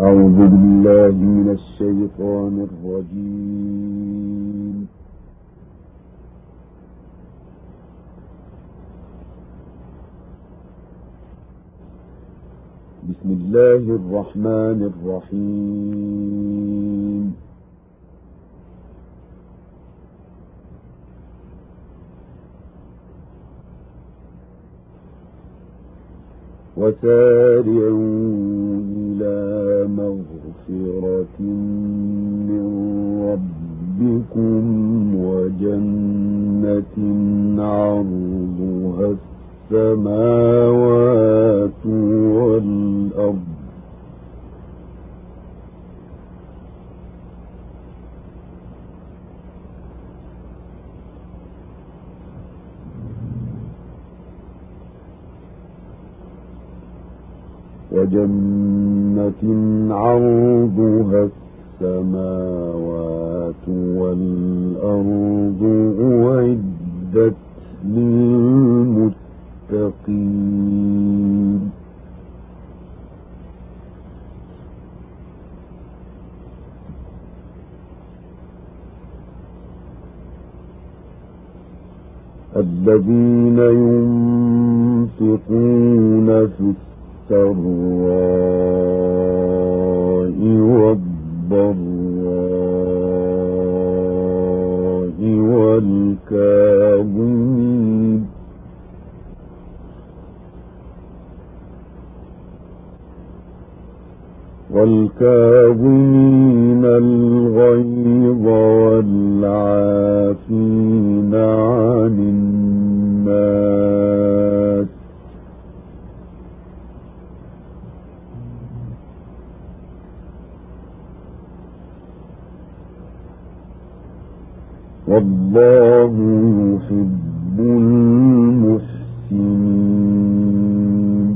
أعوذ بالله من الشيطان الرجيم. بسم الله الرحمن الرحيم. وسارعوا إلى مغفرة من ربكم وجنة عرضها السماوات والأرض عرضها السماوات والأرض أعدت للمتقين. الذين ينفقون في السراء والضراء والكاظمين الغيظ والعافين عن الناس والله يحب المحسنين.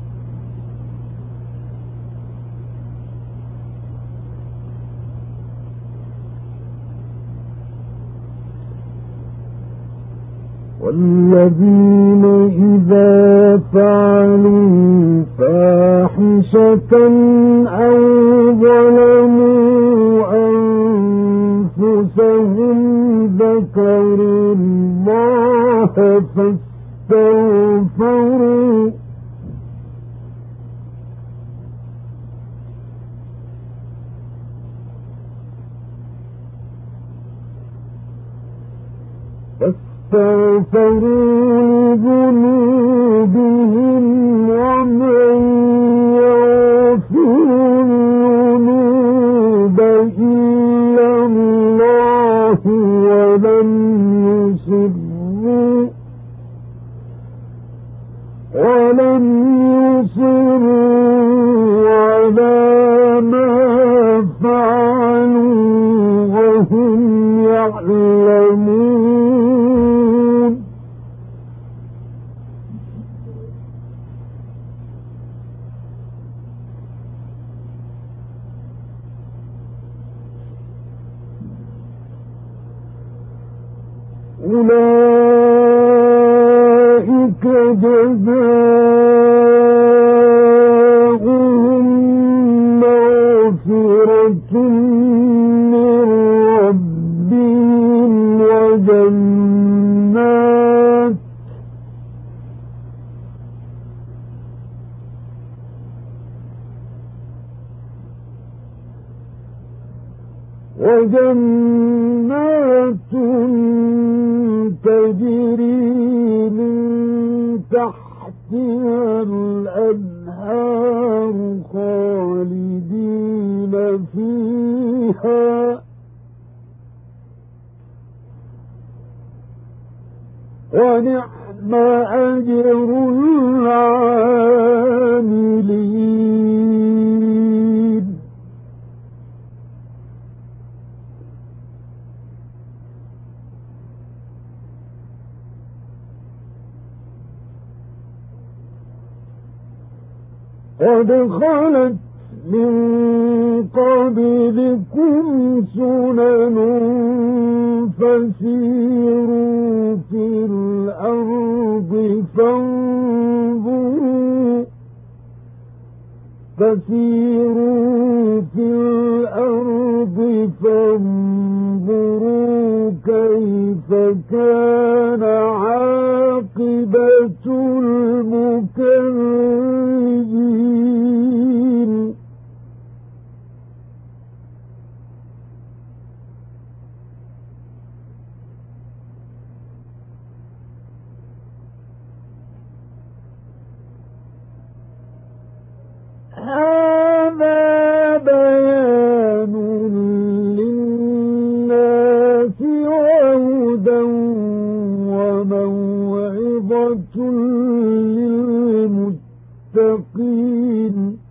والذين إذا فعلوا فاحشة أو ظلموا أنفسهم ذكروا الله فاستغفروا لذنوبهم ومن يغفر الذنوب إلا الله ولم يصروا على ما فعلوا وهم يعلمون. أولئك جزاؤهم مغفرة من ربهم وجنات تجري من تحتها الأنهار خالدين فيها ونعم أجر العاملين. قد خلت من قبلكم سنن فسيروا في الأرض فانظروا في الأرض فانظروا كيف كان عاقبة المكذبين هذا بيان للناس وهدى وموعظة للمتقين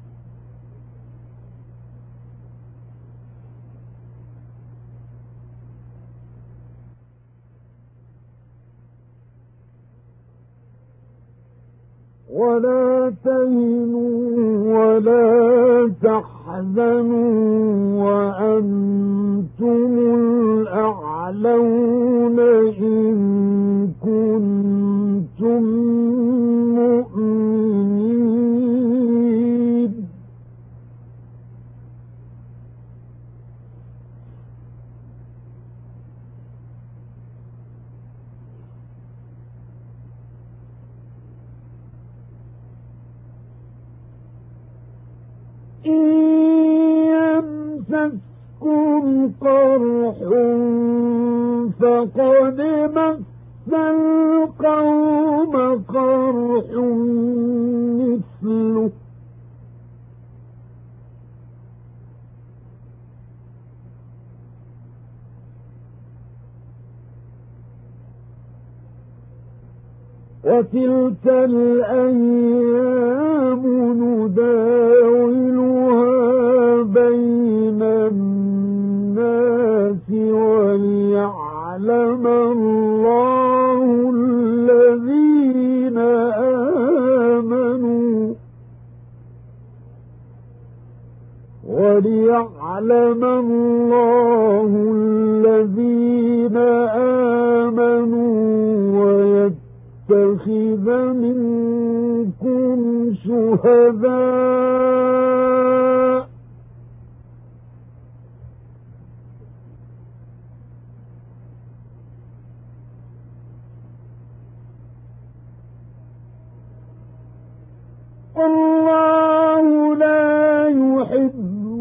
ولا تهنوا ولا تحزنوا وأنتم الأعلون إن كنتم مؤمنين إن يمسسكم قرح فقد مس القوم قرح مثله وتلك الأيام نداولها بين الناس وليعلم الله الذين آمنوا ويتخذ منكم شهداء الله لا يحب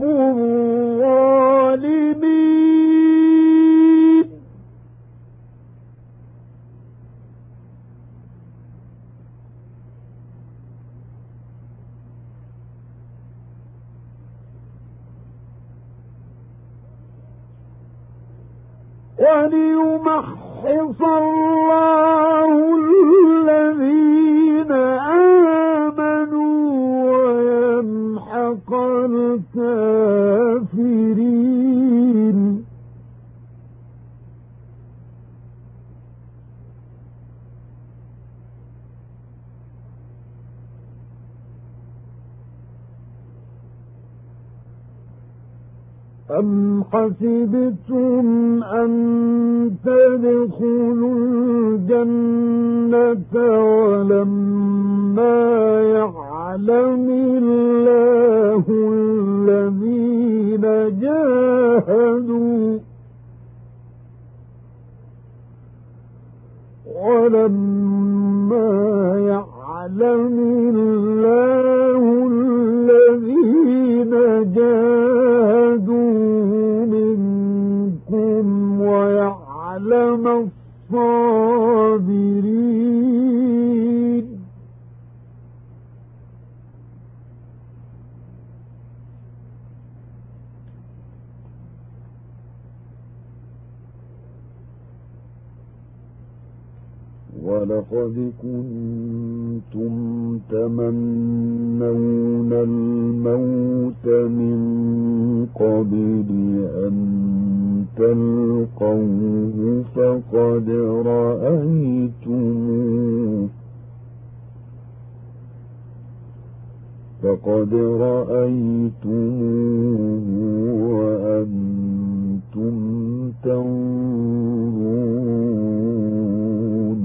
الظالمين وليمحص الله الذين آمنوا ويمحق الكافرين أم حسبتم أن تدخلوا الجنة ولما يعلم الله الذين جاهدوا منكم ويعلم الصابرين ولقد كنتم تمنون الموت من قبل أن تلقوه فقد رأيتموه وأنتم تنظرون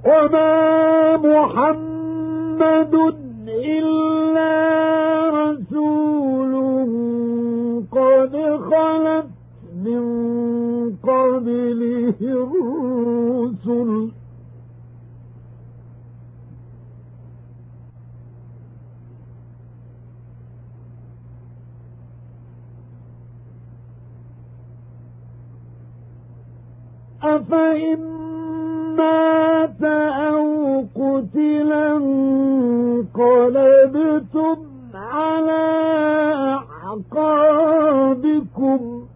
وما محمد إلا رسول قد خلت من قبله الرسل أفإن مات أو قتلا انقلبتم على أعقابكم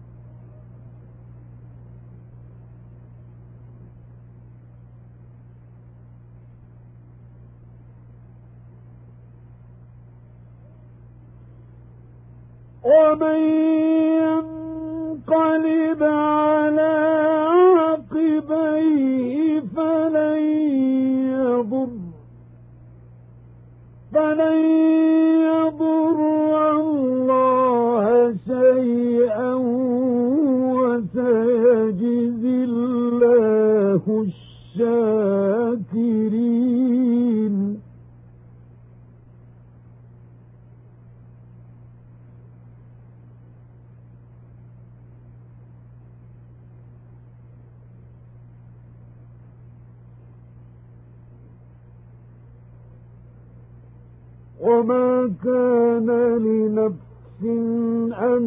ومن ينقلب على عقبيه فلن يضر الله شيئا وسيجزي الله الشاكرين وما كان لنفس أن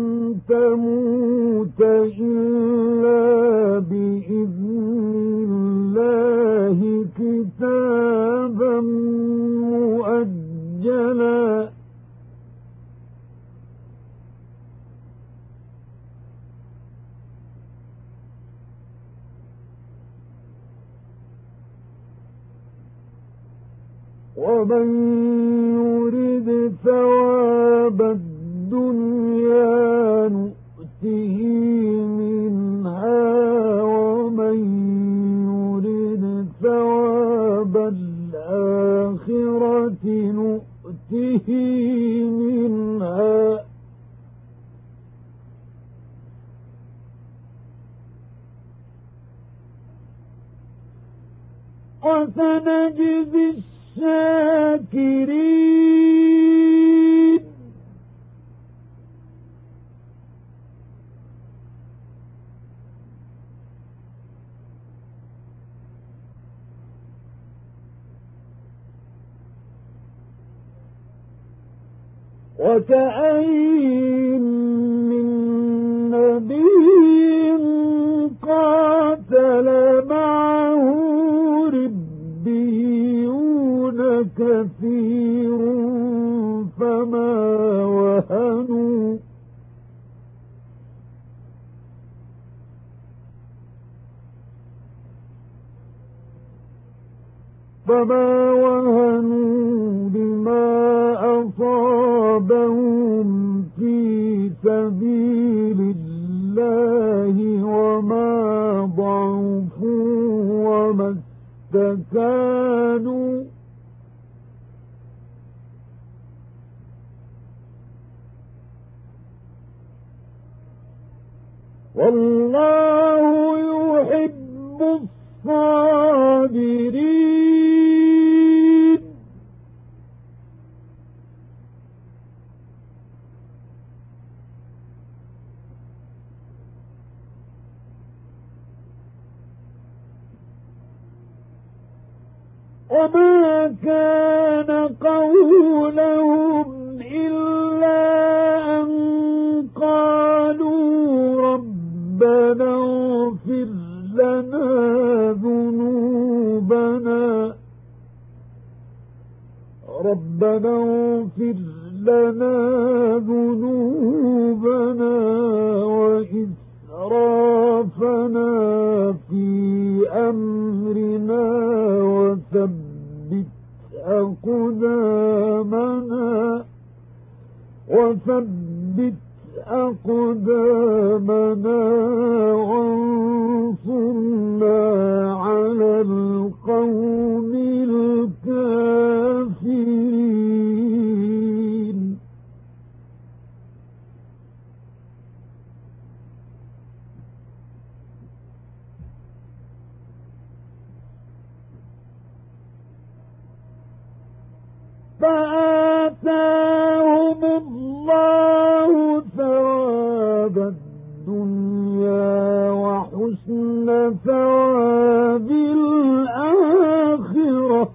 تموت إلا بإذن الله كتابا مؤجلا ومن يرد ثواب الدنيا نؤته منها ومن يرد ثواب الآخرة نؤته منها وسنجزي الشاكرين وكأين من نبي قاتل معه ربيون كثير فما وهنوا بما أصابهم في سبيل الله وما ضعفوا وما استكانوا والله يحب الصابرين وما كان قولهم إلا أن قالوا ربنا اغفر لنا ذنوبنا وإسرافنا في أمرنا وثبت أقدامنا وانصرنا على القوم الكافرين آتاهم الله ثواب الدنيا وحسن ثواب الآخرة.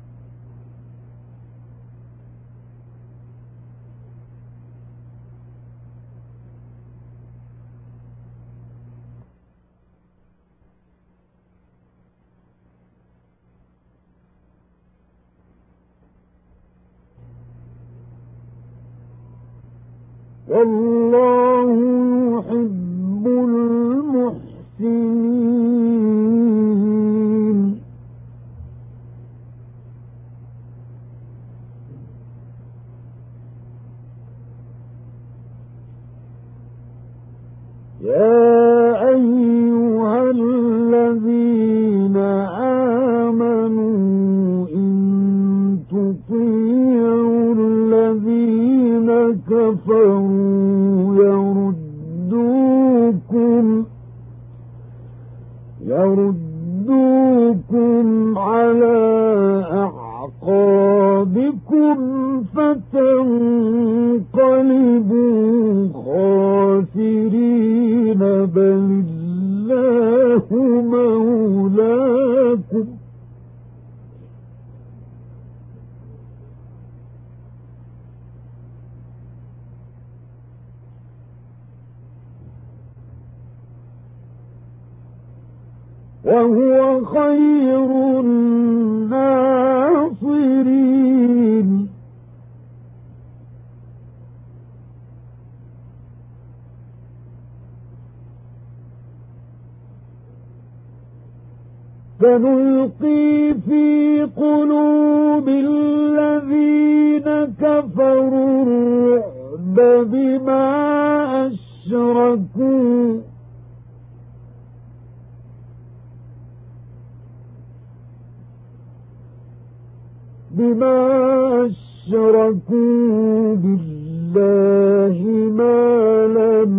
والله يحب المحسنين. يا أيها الذين آمنوا إن تطيعوا الذين كفروا يردوكم على أعقابكم فتنقلبوا خاسرين بل الله مولاكم وهو خير الناصرين. سنلقي في قلوب الذين كفروا الرعب بما أشركوا بالله ما لم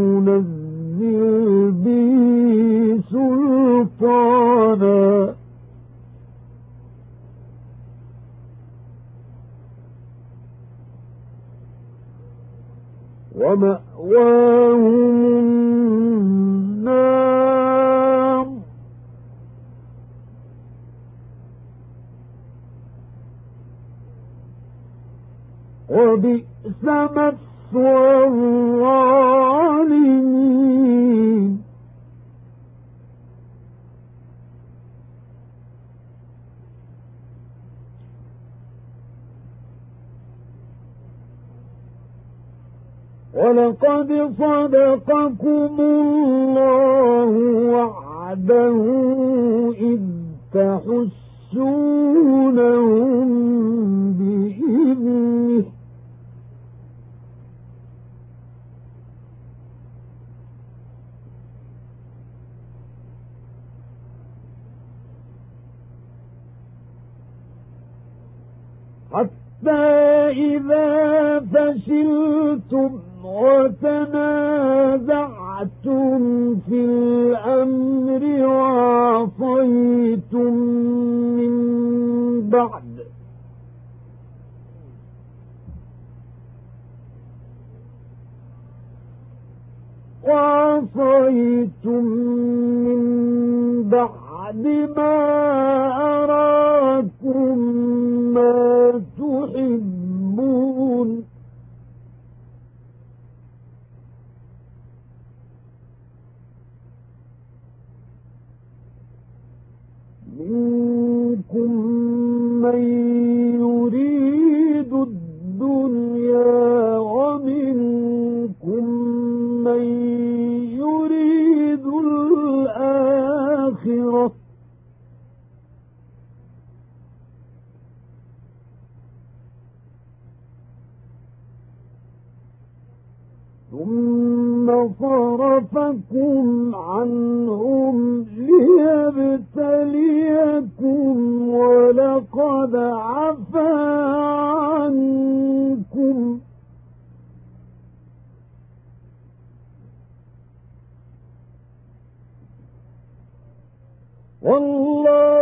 ينزل به سلطانا ومأواهم النار وبئس مثوى الظالمين. ولقد صدقكم الله وعده إذ تحسونهم بإذنه حتى إذا فشلتم وتنازعتم في الأمر وعصيتم من بعد ما أراكم ما تحبون منكم من يريد الدنيا ومنكم من يريد الآخرة ثم صرفكم عنهم ليبتليكم ولقد عفا عنكم والله